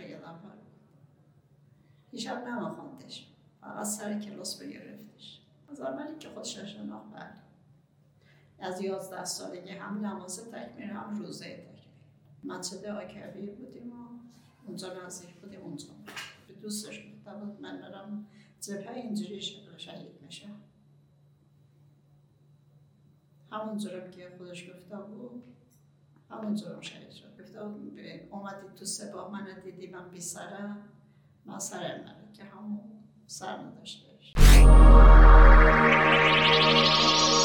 یه نفر هیچ هم نمیخوندش، فقط سر کلاس بگرفتش. از اولی که خودش شناخت بله. از 11 سالگی هم نماز تکبیر هم روزه تکبیر. مسجد آکبی بودیم و اونجا نزدیک بودیم اونجا. به دوستش گفته بود من برم جبهه اینجوری شهید میشه. همونجورم که خودش گفته بود همونجورم شهید شد. گفته بود اومدی تو سپاه من دیدی من بی سره، من سرم نره که همون سر نداشتهش.